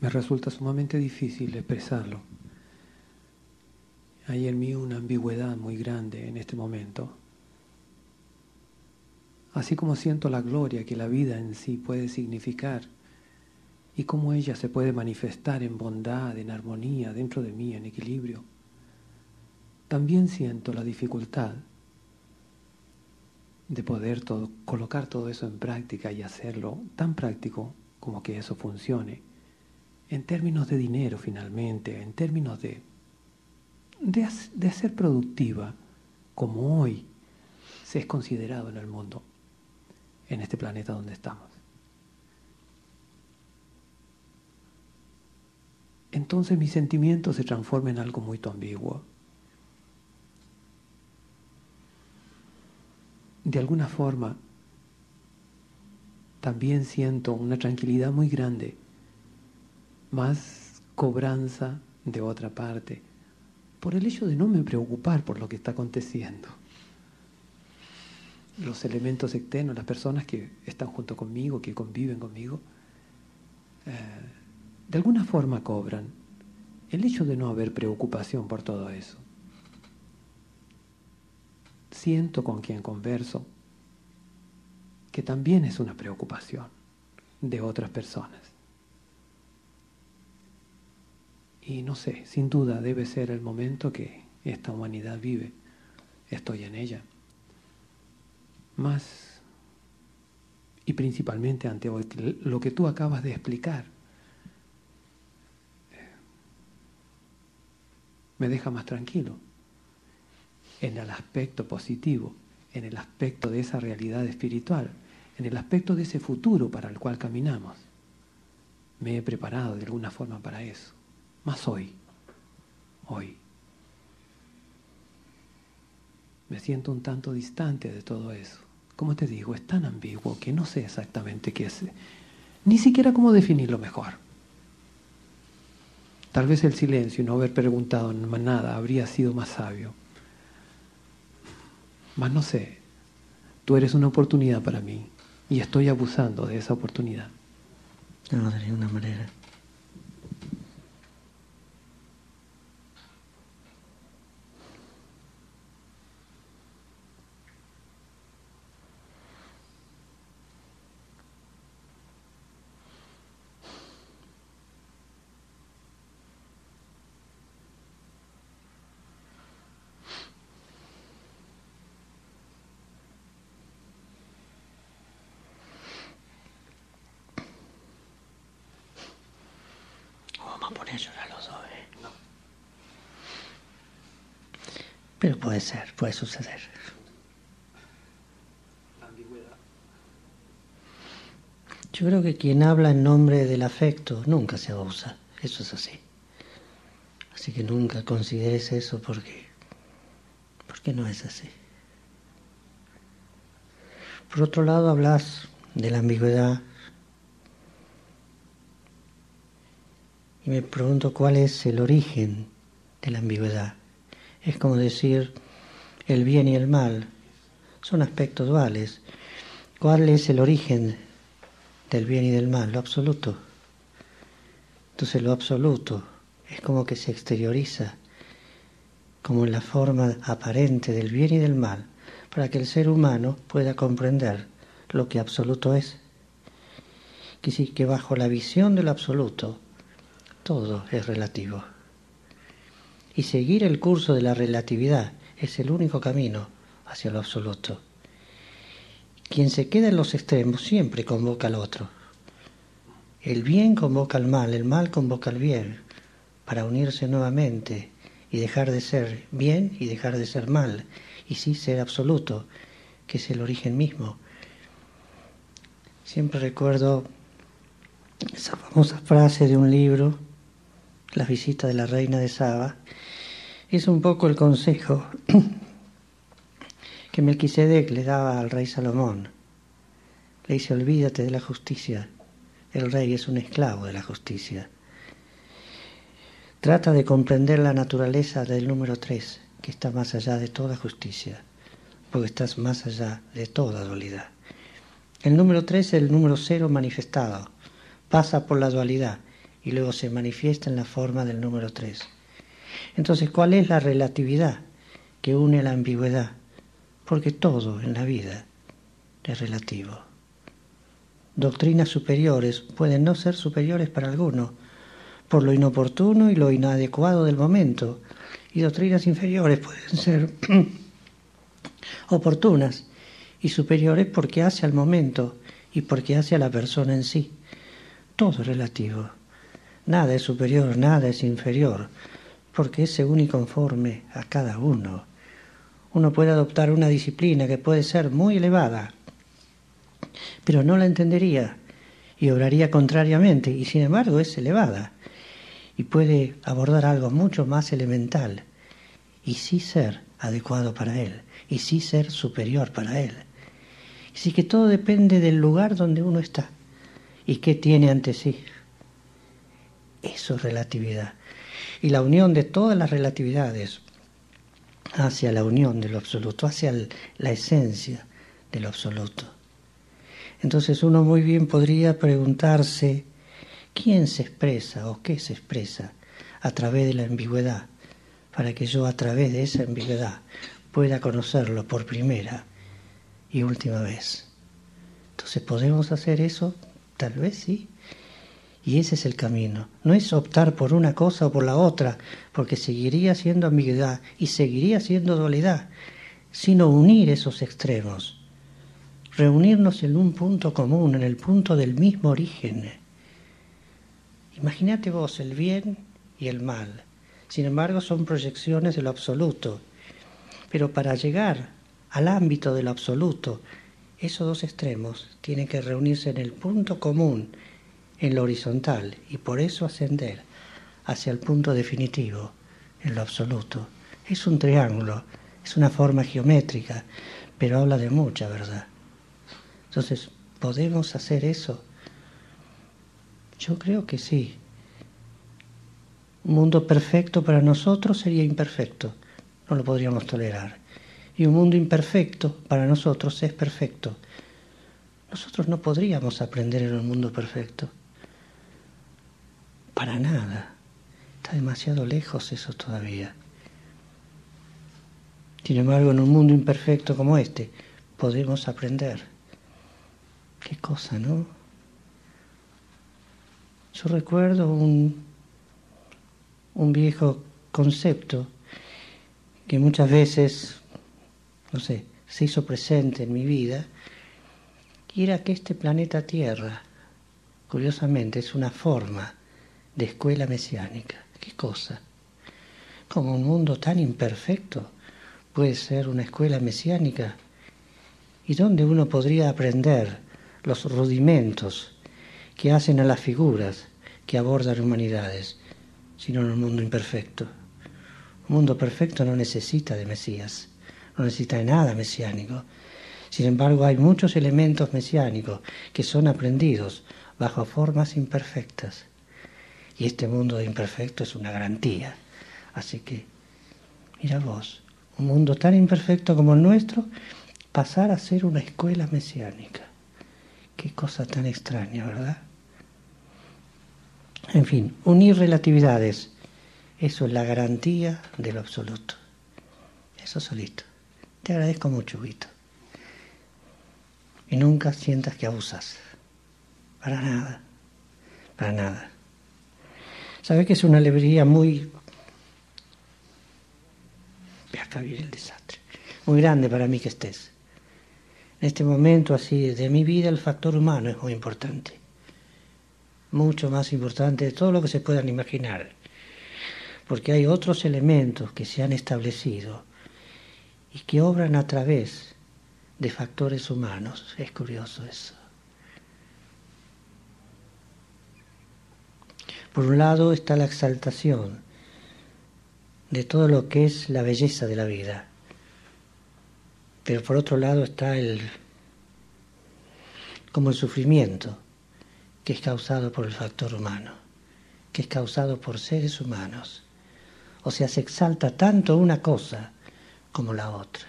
me resulta sumamente difícil expresarlo. Hay en mí una ambigüedad muy grande en este momento. Así como siento la gloria que la vida en sí puede significar y cómo ella se puede manifestar en bondad, en armonía, dentro de mí, en equilibrio, también siento la dificultad de poder colocar todo eso en práctica y hacerlo tan práctico como que eso funcione, en términos de dinero finalmente, en términos de ser productiva como hoy se es considerado en el mundo, en este planeta donde estamos. Entonces mi sentimiento se transforma en algo muy ambiguo. De alguna forma, también siento una tranquilidad muy grande, más cobranza de otra parte, por el hecho de no me preocupar por lo que está aconteciendo. Los elementos externos, las personas que están junto conmigo, que conviven conmigo, de alguna forma cobran el hecho de no haber preocupación por todo eso. Siento con quien converso que también es una preocupación de otras personas. Y no sé, sin duda debe ser el momento que esta humanidad vive. Estoy en ella. Más y principalmente ante lo que tú acabas de explicar, me deja más tranquilo en el aspecto positivo, en el aspecto de esa realidad espiritual, en el aspecto de ese futuro para el cual caminamos. Me he preparado de alguna forma para eso, más hoy. Me siento un tanto distante de todo eso. Como te digo, es tan ambiguo que no sé exactamente qué es, ni siquiera cómo definirlo mejor. Tal vez el silencio y no haber preguntado nada habría sido más sabio. Mas no sé, tú eres una oportunidad para mí y estoy abusando de esa oportunidad. No, de ninguna manera. Vamos a poner a llorar los dos, ¿eh? No. Pero puede ser, puede suceder. Yo creo que quien habla en nombre del afecto nunca se abusa, eso es así. Así que nunca consideres eso porque no es así. Por otro lado, hablas de la ambigüedad y me pregunto cuál es el origen de la ambigüedad. Es como decir, el bien y el mal son aspectos duales. ¿Cuál es el origen del bien y del mal? Lo absoluto. Entonces lo absoluto es como que se exterioriza como la forma aparente del bien y del mal para que el ser humano pueda comprender lo que absoluto es. Que sí, que bajo la visión del absoluto todo es relativo. Y seguir el curso de la relatividad es el único camino hacia lo absoluto. Quien se queda en los extremos siempre convoca al otro. El bien convoca al mal, el mal convoca al bien, para unirse nuevamente y dejar de ser bien y dejar de ser mal, y sí ser absoluto, que es el origen mismo. Siempre recuerdo esa famosa frase de un libro, La visita de la reina de Saba. Es un poco el consejo que Melquisedec le daba al rey Salomón. Le dice, olvídate de la justicia, el rey es un esclavo de la justicia. Trata de comprender la naturaleza del número 3, que está más allá de toda justicia, porque estás más allá de toda dualidad. El número 3 es el número 0 manifestado, pasa por la dualidad y luego se manifiesta en la forma del número 3. Entonces, ¿cuál es la relatividad que une la ambigüedad? Porque todo en la vida es relativo. Doctrinas superiores pueden no ser superiores para algunos, por lo inoportuno y lo inadecuado del momento, y doctrinas inferiores pueden ser oportunas y superiores porque hace al momento y porque hace a la persona en sí. Todo es relativo. Nada es superior, nada es inferior, porque es según y conforme a cada uno. Uno puede adoptar una disciplina que puede ser muy elevada, pero no la entendería y obraría contrariamente, y sin embargo es elevada, y puede abordar algo mucho más elemental, y sí ser adecuado para él, y sí ser superior para él. Así que todo depende del lugar donde uno está y qué tiene ante sí. Eso es relatividad. Y la unión de todas las relatividades hacia la unión de lo absoluto, hacia la esencia de lo absoluto. Entonces uno muy bien podría preguntarse quién se expresa o qué se expresa a través de la ambigüedad, para que yo a través de esa ambigüedad pueda conocerlo por primera y última vez. Entonces, ¿podemos hacer eso? Tal vez sí. Y ese es el camino. No es optar por una cosa o por la otra, porque seguiría siendo ambigüedad y seguiría siendo dualidad, sino unir esos extremos. Reunirnos en un punto común, en el punto del mismo origen. Imagínate vos el bien y el mal. Sin embargo, son proyecciones de lo absoluto. Pero para llegar al ámbito de lo absoluto, esos dos extremos tienen que reunirse en el punto común, en lo horizontal, y por eso ascender hacia el punto definitivo, en lo absoluto. Es un triángulo, es una forma geométrica, pero habla de mucha verdad. Entonces, ¿podemos hacer eso? Yo creo que sí. Un mundo perfecto para nosotros sería imperfecto, no lo podríamos tolerar. Y un mundo imperfecto para nosotros es perfecto. Nosotros no podríamos aprender en un mundo perfecto. Para nada. Está demasiado lejos eso todavía. Sin embargo, en un mundo imperfecto como este, podemos aprender. Qué cosa, ¿no? Yo recuerdo un viejo concepto que muchas veces, se hizo presente en mi vida, y era que este planeta Tierra, curiosamente, es una forma de escuela mesiánica. ¿Qué cosa? Como un mundo tan imperfecto puede ser una escuela mesiánica, y donde uno podría aprender los rudimentos que hacen a las figuras que abordan humanidades, sino en un mundo imperfecto. Un mundo perfecto no necesita de Mesías, no necesita de nada mesiánico. Sin embargo, hay muchos elementos mesiánicos que son aprendidos bajo formas imperfectas. Y este mundo de imperfecto es una garantía. Así que, mira vos, un mundo tan imperfecto como el nuestro, pasar a ser una escuela mesiánica. Qué cosa tan extraña, ¿verdad? En fin, unir relatividades, eso es la garantía de lo absoluto. Eso solito. Te agradezco mucho, Vito. Y nunca sientas que abusas. Para nada. Para nada. ¿Sabes que es una alegría muy... Acá viene el desastre. Muy grande para mí que estés. En este momento así de mi vida el factor humano es muy importante. Mucho más importante de todo lo que se puedan imaginar. Porque hay otros elementos que se han establecido y que obran a través de factores humanos. Es curioso eso. Por un lado está la exaltación de todo lo que es la belleza de la vida. Pero por otro lado está como el sufrimiento que es causado por el factor humano, que es causado por seres humanos. O sea, se exalta tanto una cosa como la otra.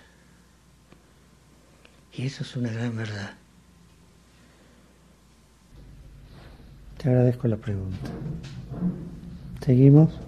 Y eso es una gran verdad. Te agradezco la pregunta. ¿Seguimos?